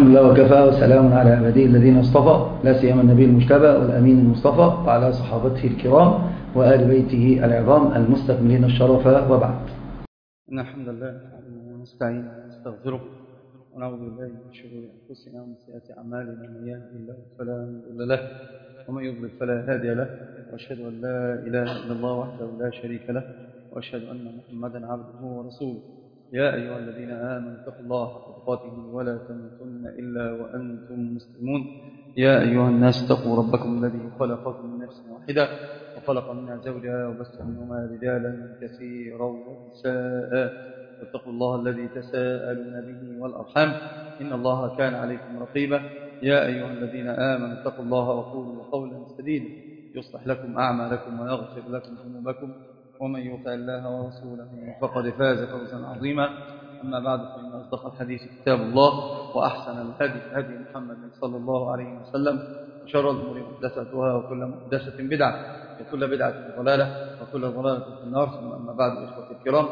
الحمد لله وكفى وسلام على عباده الذين اصطفى، لا سيما النبي المجتبى والأمين المصطفى وعلى صحابته الكرام وآل بيته العظام المستكملين الشرف، وبعد. إن الحمد لله ونستعين ونستغفره ونعوذ بالله من شرور أنفسنا ومن سيئات أعمالنا، من يهده الله فلا مضل له ومن يضلل فلا هادي له، وأشهد أن لا إله إلا الله وحده لا شريك له، وأشهد أن محمدا عبده ورسوله. يا أيها الذين آمنوا اتقوا الله حق تقاته ولا تموتن إلا وأنتم مسلمون. يا أيها الناس اتقوا ربكم الذي خلقكم من نفس واحدة وخلق منها زوجها وبث منهما رجالا كثيرا ونساء، واتقوا الله الذي تساءلون به والأرحام إن الله كان عليكم رقيبا. يا أيها الذين آمنوا اتقوا الله وقولوا قولا سديدا يصلح لكم أعمالكم ويغفر لكم ذنوبكم، ومن يطع الله ورسوله فقد فاز فوزا عظيما. أما بعد، فإن أصدق الحديث كتاب الله، وأحسن الهدي هدي محمد صلى الله عليه وسلم، وشر الأمور محدثاتها، وكل محدثة بدعة، وكل بدعة ضلالة، وكل ضلالة في النار. ثم أما بعد، إخوتي الكرام،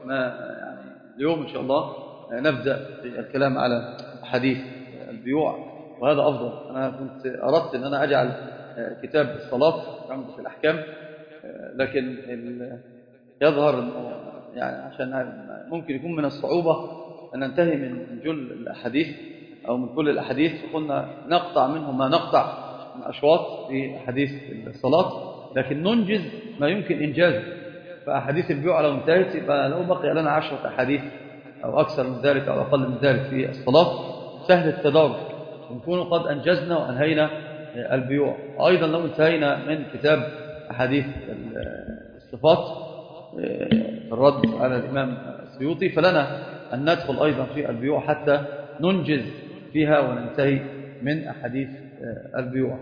اليوم إن شاء الله نبدأ في الكلام على حديث البيوع، وهذا أفضل. أنا كنت أردت أن أنا أجعل كتاب الصلاة عمدة الأحكام، لكن يظهر يعني عشان ممكن يكون من الصعوبة أن ننتهي من جل الأحاديث أو من كل الأحاديث، فقلنا نقطع منه ما نقطع من أشواط في حديث الصلاة، لكن ننجز ما يمكن إنجازه. فأحاديث البيوع لو انتهت يبقى لو بقي لنا 10 أحاديث أو أكثر من ذلك أو أقل من ذلك في الصلاة سهل التدارك، ونكون قد أنجزنا وأنهينا البيوع. أيضا لو انتهينا من كتاب أحاديث الصفات الرد على الإمام السيوطي، فلنا أن ندخل أيضا في البيوع حتى ننجز فيها وننتهي من أحاديث البيوع.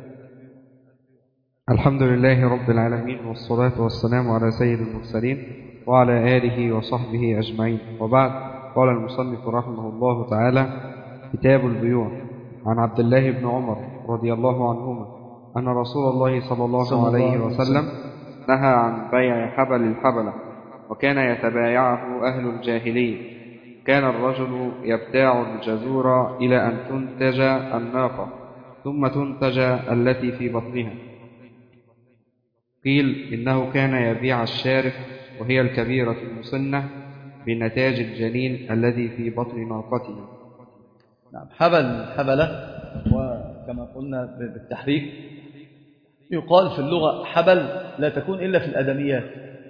الحمد لله رب العالمين، والصلاة والسلام على سيد المرسلين وعلى آله وصحبه أجمعين، وبعد. قال المصنف رحمه الله تعالى: كتاب البيوع. عن عبد الله بن عمر رضي الله عنهما أن رسول الله صلى الله عليه وسلم نهى عن بيع حبل الحبلة، وكان يتبايعه أهل الجاهلية. كان الرجل يبتاع الجزور إلى أن تنتج الناقة، ثم تنتج التي في بطنها. قيل إنه كان يبيع الشارف، وهي الكبيرة المسنة، بنتاج الجنين الذي في بطن ناقته. نعم، حبلة، وكما قلنا بالتحريك يقال في اللغة حبل لا تكون إلا في الأدميات،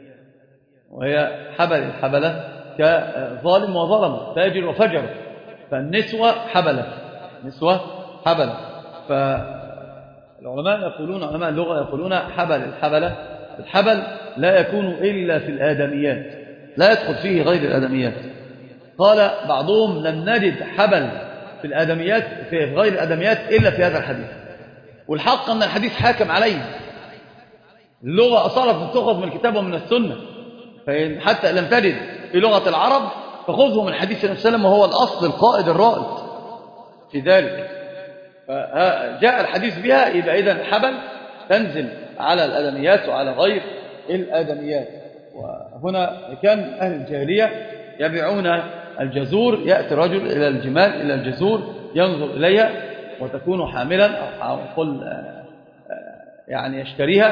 وهي حبل الحبلة كظالم وظلم، تاجر وفجر، فالنسوة حبلة، نسوة حبلة. فالعلماء يقولون، علماء اللغة يقولون حبل الحبلة، الحبل لا يكون إلا في الآدميات، لا يدخل فيه غير الآدميات. قال بعضهم لم نجد حبل في الآدميات في غير الآدميات إلا في هذا الحديث، والحق أن الحديث حاكم عليه. اللغة أصالة تأخذ من الكتاب ومن السنة، فإن حتى لم تجد في لغة العرب فخذه من حديث النبي صلى الله عليه وسلم، وهو الأصل القائد الرائد في ذلك. فجاء الحديث بها، يبقى إذن الحبل تنزل على الآدميات وعلى غير الآدميات. وهنا كان أهل الجاهلية يبيعون الجزور، يأتي رجل إلى الجمال إلى الجزور ينظر إليها وتكون حاملا، أو قل يعني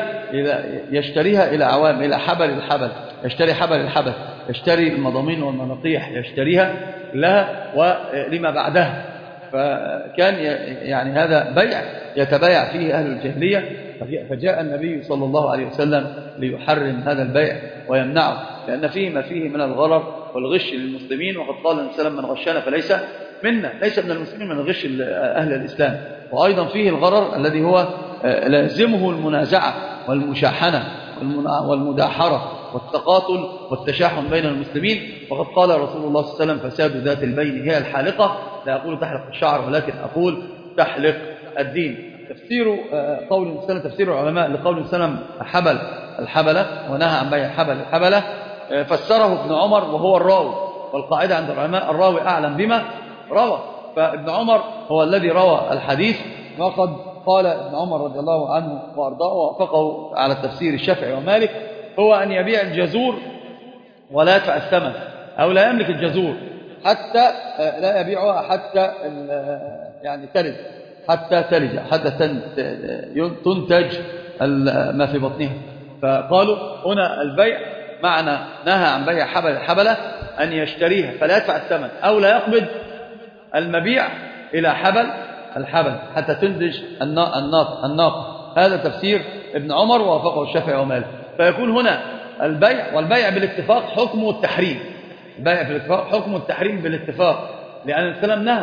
يشتريها إلى عوام، إلى حبل الحبل، يشتري حبل الحبل، يشتري المضامين والمناطيح، يشتريها لها ولما بعدها. فكان يعني هذا بيع يتبايع فيه أهل الجاهلية، فجاء النبي صلى الله عليه وسلم ليحرم هذا البيع ويمنعه، لأن فيه ما فيه من الغرر والغش للمسلمين. وقد قال النبي صلى الله عليه وسلم: من غشنا فليس منا، ليس من المسلمين من غش أهل الإسلام. وأيضا فيه الغرر الذي هو لازمه المنازعة والمشاحنة والمداحرة والتقاتل والتشاحن بين المسلمين. وقد قال رسول الله صلى الله عليه وسلم: فساد ذات البين هي الحالقة. لا أقول تحلق الشعر، ولكن أقول تحلق الدين. تفسير قول السلام، تفسير العلماء لقول السلام حبل الحبلة ونهى عن بيع حبل الحبلة، فسره ابن عمر وهو الراوي، والقاعدة عند العلماء الراوي أعلم بما روى. فابن عمر هو الذي روى الحديث، وقد قال ابن عمر رضي الله عنه وأرضاه ووافقه على التفسير الشافعي ومالك، هو أن يبيع الجزور ولا يدفع الثمن، أو لا يملك الجزور حتى لا يبيعها حتى يعني تلد، حتى تلج، حتى تنتج ما في بطنها. فقالوا هنا البيع معنى نهى عن بيع حبل الحبلة أن يشتريها فلا يدفع الثمن أو لا يقبض المبيع إلى حبل الحبل حتى تنتج الناقة. هذا تفسير ابن عمر ووافقه الشافعي ومالك. فيكون هنا البيع، والبيع بالاتفاق حكمه التحريم. البيع بالاتفاق حكمه التحريم بالاتفاق، لأن السلام نهى.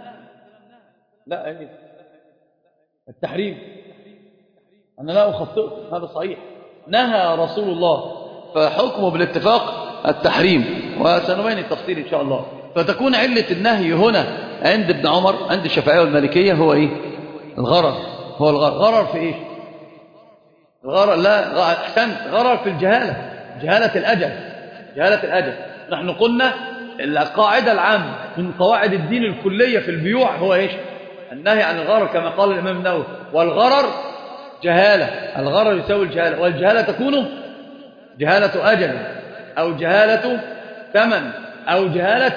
لا التحريم أنا لا أخطئ، هذا صحيح، نهى رسول الله فحكمه بالاتفاق التحريم، وسنبين التفصيل إن شاء الله. فتكون علة النهي هنا عند ابن عمر، عند الشافعية والمالكية، هو إيه؟ الغرر. هو الغرر في إيه؟ الغرر لا أحسنت، غرر في الجهالة، جهالة الأجل. جهالة الأجل. نحن قلنا القاعدة العامة من قواعد الدين الكلية في البيوع هو إيش؟ النهي عن الغرر، كما قال الإمام النووي، والغرر جهالة. الغرر يساوي الجهالة، والجهالة تكون جهالة أجل أو جهالة ثمن أو جهالة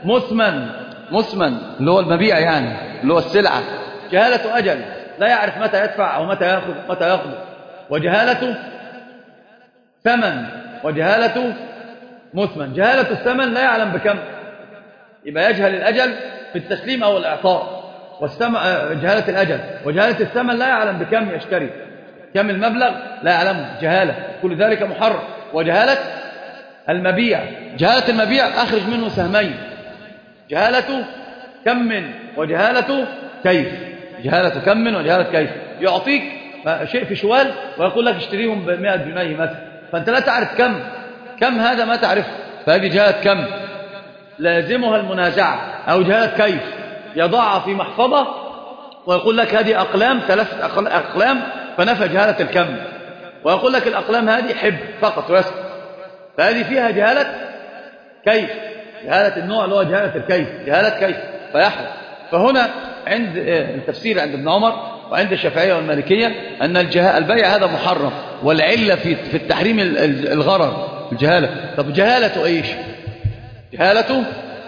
مسمن اللي هو المبيع، يعني اللي هو السلعة. جهالة أجل لا يعرف متى يدفع أو متى يأخذ متى يقبض، وجهالة ثمن وجهالة مسمن. جهالة الثمن لا يعلم بكم، يبقى يجهل الأجل في التسليم أو الإعطاء. جهالة الأجل. وجهالة الثمن لا يعلم بكم يشتري، كم المبلغ لا يعلمه، جهالة، كل ذلك محرم. وجهالة المبيع، جهالة المبيع أخرج منه سهمين، جهالة كم وجهالة كيف. جهالة كم وجهالة كيف. يعطيك شيء في شوال ويقول لك اشتريهم ب100 جنيه مثلا، فأنت لا تعرف كم هذا، ما تعرف، فهذه جهالة كم لازمها المنازعة. أو جهالة كيف، يضعها في محفظة ويقول لك هذه أقلام، 3 أقلام، فنفى جهالة الكم، ويقول لك الأقلام هذه حب فقط ويسكت، فهذه فيها جهالة كيف، جهالة النوع اللي هو جهالة الكيف، جهالة كيف فيحرم. فهنا عند التفسير عند ابن عمر وعند الشافعية والمالكية أن البيع هذا محرم، والعلة في التحريم الغرر، الجهالة. طب جهالة إيش؟ جهالة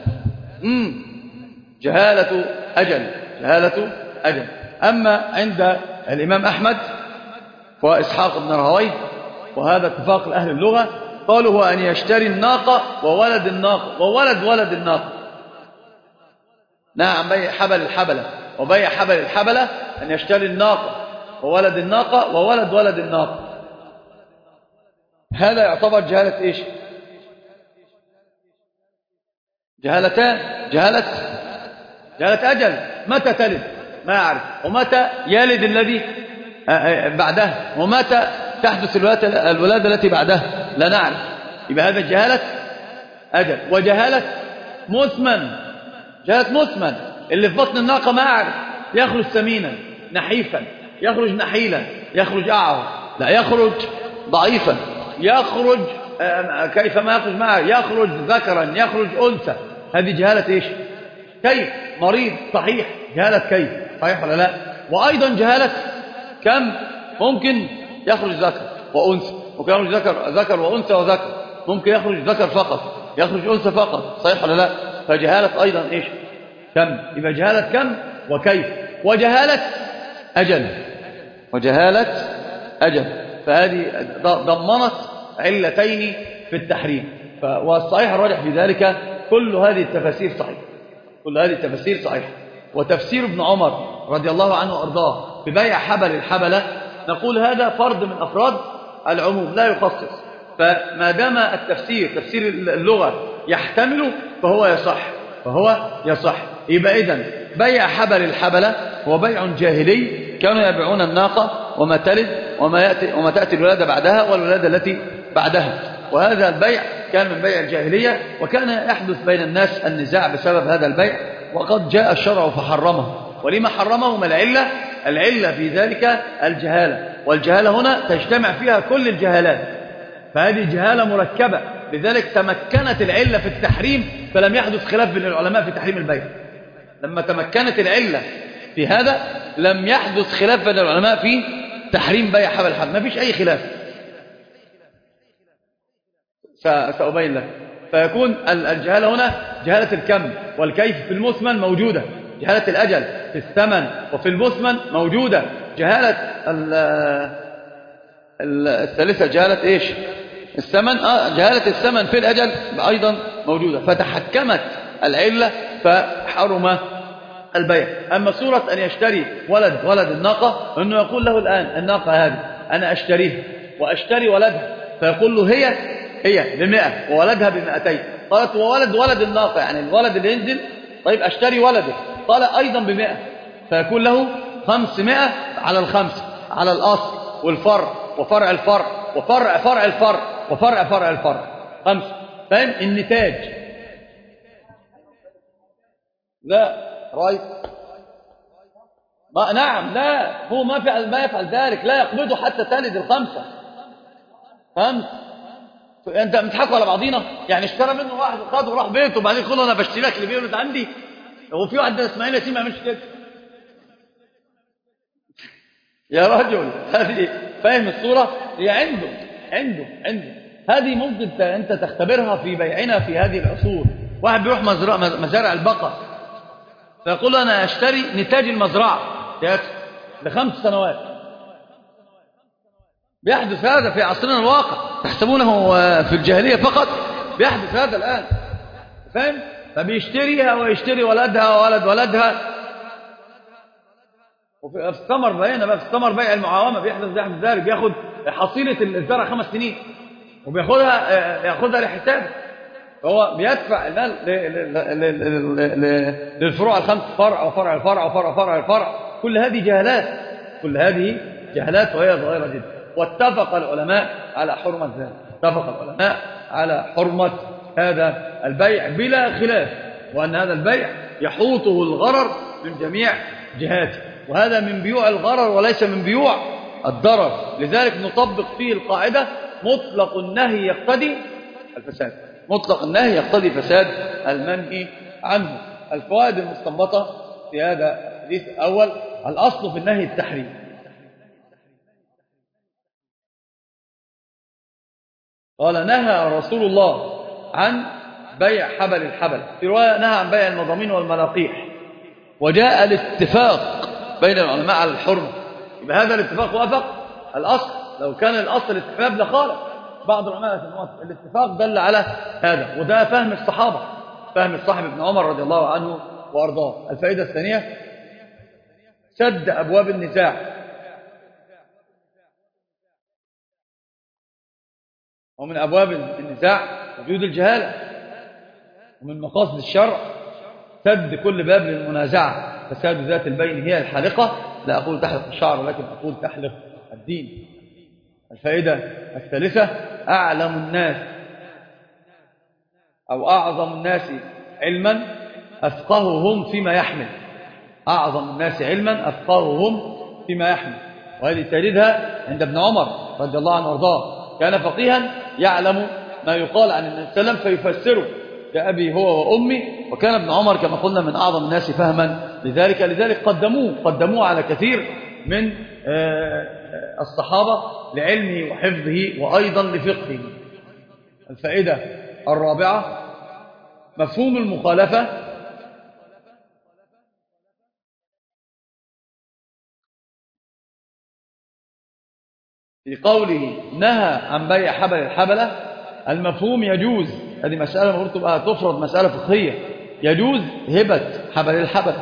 جهالة أجل، جهالة أجل. أما عند الإمام أحمد وإسحاق بن راهويه، وهذا اتفاق لأهل اللغة، قالوا هو أن يشتري الناقة وولد الناقة وولد ولد الناقة. نعم، بيع حبل الحبلة، وبيع حبل الحبلة أن يشتري الناقة وولد الناقة وولد ولد الناقة. هذا يعتبر جهالة إيش؟ جهالتان، جهالة أجل، متى تلد ما يعرف، ومتى يلد الذي بعده، ومتى تحدث الولادة التي بعدها لا نعرف. يبقى هذا جهالة أجل. وجهالة مسمن، جهالة مسمن، اللي في بطن الناقة ما يعرف، يخرج سمينا نحيفا، يخرج نحيلا، يخرج أعور، لا يخرج ضعيفا، يخرج كيفما يخرج معه، يخرج ذكرا، يخرج أنثى. هذه جهالة إيش؟ كيف، مريض صحيح، جهالة كيف، صحيح ولا لا؟ وأيضا جهالة كم، ممكن يخرج ذكر وأنثى، ممكن يخرج ذكر وأنثى وذكر، ممكن يخرج ذكر فقط، يخرج أنثى فقط، صحيح ولا لا؟ فجهالة أيضا إيش؟ كم. يبقى جهالة كم وكيف. وجهالة أجل، وجهالة أجل. فهذه ضمنت علتين في التحريم. والصحيح الراجح في ذلك كل هذه التفاسير صحيح، كل هذه التفاسير صحيح. وتفسير ابن عمر رضي الله عنه وأرضاه ببيع حبل الحبلة، نقول هذا فرد من أفراد العموم لا يخصص. فما دام التفسير تفسير اللغة يحتمله فهو يصح. يبقى إذن بيع حبل الحبلة هو بيع جاهلي، كانوا يبيعون الناقة وما تلد وما تأتي الولادة بعدها والولادة التي بعدها. وهذا البيع كان من بيع الجاهلية، وكان يحدث بين الناس النزاع بسبب هذا البيع، وقد جاء الشرع فحرمه. ولما حرمه؟ ما العلة في ذلك الجهالة، والجهالة هنا تجتمع فيها كل الجهالات، فهذه جهالة مركبة، لذلك تمكنت العلة في التحريم، فلم يحدث خلاف بين العلماء في تحريم البيع. لما تمكنت العلة في هذا لم يحدث خلاف بين العلماء في تحريم بيع حبل الحبل، ما فيش أي خلاف. سأبين لك. فيكون الجهالة هنا جهالة الكم، والكيف في المثمن موجودة، جهالة الأجل في الثمن وفي المثمن موجودة، جهالة الثالثة جهالة إيش؟ الثمن، جهالة الثمن في الأجل أيضا موجودة، فتحكمت العلة فحرم البيع. أما صورة أن يشتري ولد الناقة، أنه يقول له الآن الناقة هذه أنا أشتريها وأشتري ولدها، فيقول له هي ب100 وولدها ب200. قالت ولد الناقة يعني الولد اللي ينزل، طيب أشتري ولده، قال أيضا ب100، فيكون له 500 على الخمسة، على الأصل والفرع وفرع الفرع وفرع فرع الفرع وفرع فرع الفرع 5. فاهم النتاج؟ لا رايت نعم، لا هو ما يفعل ذلك، لا يقبضه حتى تلد الخمسة. فهمت؟ انت بتضحكوا على بعضينا، يعني اشترى منه واحد وخده وراح بيته وبعدين يقول له انا بشتري لك اللي بيولد عندي. هو في واحد اسماعيل ياسين ما يعملش كده يا رجل؟ هذه فاهم الصورة؟ هي عنده هذه ممكن انت تختبرها في بيعنا في هذه العصور. واحد بيروح مزارع البقر، فيقول انا اشتري نتاج المزرعة ل5 سنوات. بيحدث هذا في عصرنا الواقع، تحسبونه في الجاهلية فقط، بيحدث هذا الآن. فاهم؟ فبيشتريها ويشتري ولدها وولد ولدها. وفي الثمر بينا بقى، في الثمر بيع المعاومة بيحدث ذلك، بياخد حصيلة الزرع 5 سنين وبياخدها لحسابه، فهو بيدفع المال للفروع ال5، فرع وفرع الفرع وفرع فرع الفرع. كل هذه جهالات وهي ظاهرة جدا. واتفق العلماء على حرمة ذلك، اتفق العلماء على حرمة هذا البيع بلا خلاف، وأن هذا البيع يحوطه الغرر من جميع جهاته، وهذا من بيوع الغرر وليس من بيوع الضرر. لذلك نطبق فيه القاعدة مطلق النهي يقتضي الفساد، مطلق النهي يقتضي فساد المنهي عنه. الفوائد المستنبطة في هذا الحديث الأول: الأصل في النهي التحريم. قال نهى رسول الله عن بيع حبل الحبل، في رواية نهى عن بيع المضامين والملاقيح. وجاء الاتفاق بين العلماء على الحرمة، يبقى هذا الاتفاق وافق الأصل. لو كان الأصل الاستحباب لخالف. بعض العلماء الاتفاق دل على هذا، وده فهم الصحابة، فهم الصاحب ابن عمر رضي الله عنه وأرضاه. الفائدة الثانية: سد أبواب النزاع. ومن أبواب النزاع وجود الجهالة، ومن مقاصد الشرع سد كل باب للمنازعة. فساد ذات البين هي الحالقة، لا أقول تحلق الشعر ولكن أقول تحلق الدين. الفائدة الثالثة: أعلم الناس أو أعظم الناس علما أفقههم فيما يحمل. أعظم الناس علما أفقههم فيما يحمل. وهذه تجدها عند ابن عمر رضي الله عنه وارضاه، كان فقيها يعلم ما يقال عن النبي صلى الله عليه وسلم فيفسره كأبي هو وأمي. وكان ابن عمر كما قلنا من أعظم الناس فهما لذلك قدموه على كثير من الصحابة لعلمه وحفظه وأيضا لفقهه. الفائدة الرابعة: مفهوم المخالفة في قوله نهى عن بيع حبل الحبلة. المفهوم يجوز، هذه مسألة المفروض تبقى تفرض، مسألة فقهية، يجوز هبة حبل الحبلة،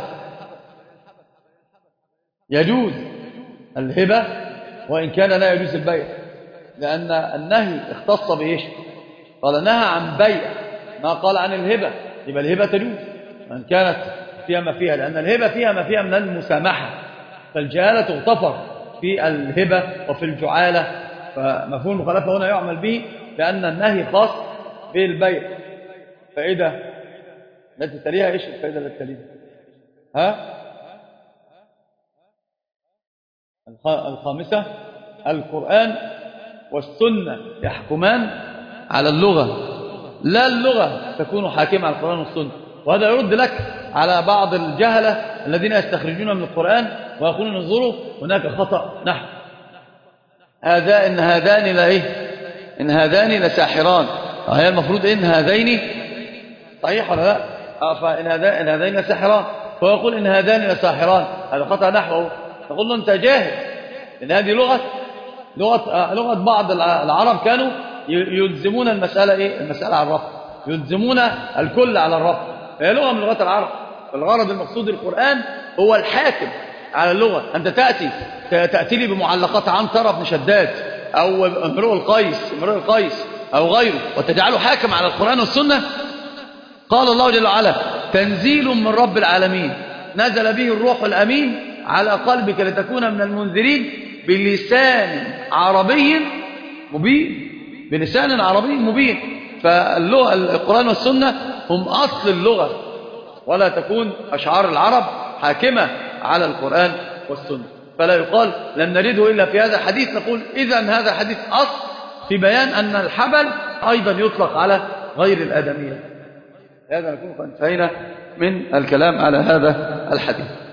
يجوز الهبة وإن كان لا يجوز البيع، لأن النهي اختص بإيش؟ قال نهى عن بيع، ما قال عن الهبة، يبقى الهبة تجوز وإن كانت فيها ما فيها، لأن الهبة فيها ما فيها من المسامحة، فالجهالة تغتفر في الهبة وفي الجعالة. فمفهوم المخالفة هنا يعمل به، لأن النهي خاص بالبيع. فائدة التي تليها إيش الفائدة التي تليها؟ الخامسة: القرآن والسنة يحكمان على اللغة، لا اللغة تكون حاكمة على القرآن والسنة. وهذا يرد لك على بعض الجهلة الذين يستخرجون من القرآن ويقولون انظروا هناك خطأ نحو إن هذان لساحران هي المفروض إن هذين صحيح ولا لا؟ فإن هذين ساحران، ويقول إن هذان لساحران، هذا خطأ نحوه. نقول له أنت جاهل، إن هذه لغة بعض العرب كانوا يلزمون المسألة إيه؟ المسألة على الرفع، يلزمون الكل على الرفع، هي لغة من لغات العرب. الغرض المقصود القرآن هو الحاكم على اللغة. أنت تأتي لي بمعلقات عنترة بن شداد أو امرؤ القيس أو غيره وتجعله حاكم على القرآن والسنة. قال الله جل وعلا تنزيل من رب العالمين نزل به الروح الأمين على قلبك لتكون من المنذرين بلسان عربي مبين. فالقرآن والسنة هم أصل اللغة، ولا تكون أشعار العرب حاكمة على القرآن والسنة. فلا يقال لم نجده إلا في هذا الحديث، نقول إذن هذا الحديث أصل في بيان أن الحبل أيضا يطلق على غير الآدمية. هذا نكون قد انتهينا من الكلام على هذا الحديث.